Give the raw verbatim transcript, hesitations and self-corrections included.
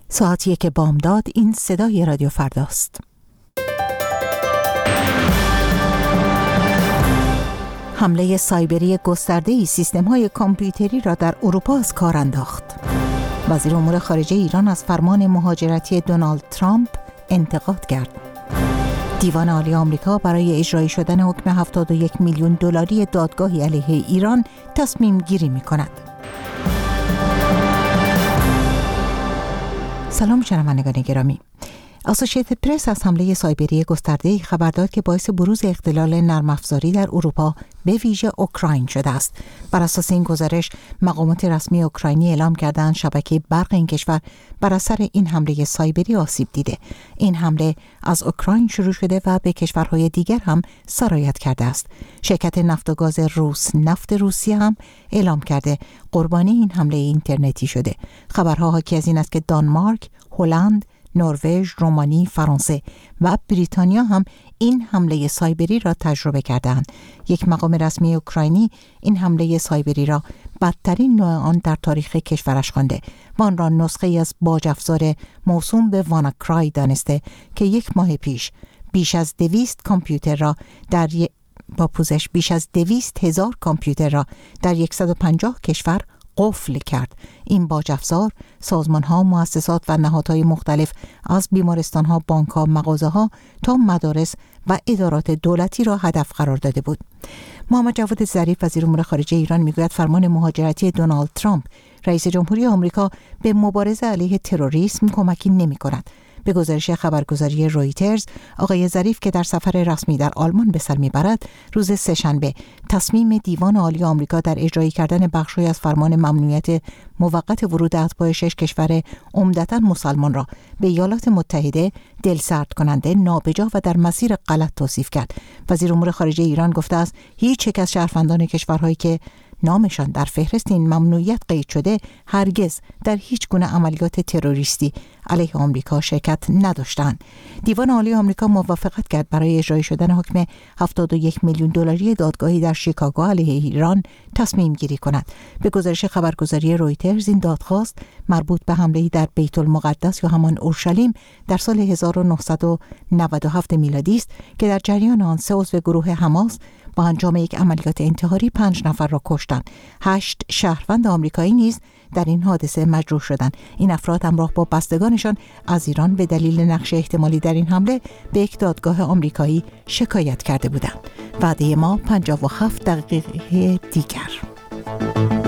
ساعت یک بامداد. این صدای رادیو فرداست. حمله سایبری گسترده‌ای سیستم‌های کامپیوتری را در اروپا از کار انداخت. وزیر امور خارجه ایران از فرمان مهاجرتی دونالد ترامپ انتقاد کرد. دیوان عالی آمریکا برای اجرایی شدن حکم هفتاد و یک میلیون دلاری دادگاهی علیه ایران تصمیم گیری می‌کند. سلام شنوندگان گرامی. اسوسییتد پرس از حمله سایبری گسترده‌ای خبر داد که باعث بروز اختلال نرم افزاری در اروپا به ویژه اوکراین شده است. بر اساس این گزارش مقامات رسمی اوکراینی اعلام کردند شبکه برق این کشور بر اثر این حمله سایبری آسیب دیده. این حمله از اوکراین شروع شده و به کشورهای دیگر هم سرایت کرده است. شرکت نفت و گاز روس نفت روسیه هم اعلام کرده قربانی این حمله اینترنتی شده. خبرها حاکی از این است که دانمارک، هلند، نروژ، رومانی، فرانسه و بریتانیا هم این حمله سایبری را تجربه کردند. یک مقام رسمی اوکراینی این حمله سایبری را بدترین نوع آن در تاریخ کشورش خوانده و آن را نسخه‌ای از باج افزار موسوم به واناکرای دانسته که یک ماه پیش بیش از دویست کامپیوتر را در ی... با پوزش بیش از دویست هزار کامپیوتر را در صد و پنجاه کشور قفل کرد. این باج افزار سازمان‌ها، مؤسسات و نهادهای مختلف از بیمارستان‌ها، بانک‌ها، مغازه‌ها تا مدارس و ادارات دولتی را هدف قرار داده بود. محمد جواد ظریف وزیر امور خارجه ایران میگوید فرمان مهاجرتی دونالد ترامپ رئیس جمهوری آمریکا به مبارزه علیه تروریسم کمکی نمی‌کند. به گزارش خبرگزاری رویترز، آقای ظریف که در سفر رسمی در آلمان به سر میبرد، روز سه‌شنبه تصمیم دیوان عالی آمریکا در اجرایی کردن بخشی از فرمان ممنوعیت موقت ورود اتباع شش کشور عمدتاً مسلمان را به ایالات متحده دلسرد کننده، نابجا و در مسیر غلط توصیف کرد. وزیر امور خارجه ایران گفته است هیچ یک از شهروندان کشورهایی که نامشان در فهرست این ممنوعیت قید شده هرگز در هیچ گونه عملیات تروریستی علیه آمریکا شرکت نداشتند. دیوان عالی آمریکا موافقت کرد برای اجرای شدن حکم هفتاد و یک میلیون دلاری دادگاهی در شیکاگو علیه ایران تصمیم گیری کند. به گزارش خبرگزاری رویترز این دادخواست مربوط به حمله‌ای در بیت المقدس یا همان اورشلیم در سال هزار و نهصد و نود و هفت میلادی است که در جریان آن سه عضو گروه حماس با انجام یک عملیات انتحاری پنج نفر را کشتند. هشت شهروند آمریکایی نیز در این حادثه مجروح شدند. این افراد همراه با بستگانشان از ایران به دلیل نقش احتمالی در این حمله به یک دادگاه آمریکایی شکایت کرده بودند. وعده ما پنجاه و هفت دقیقه دیگر.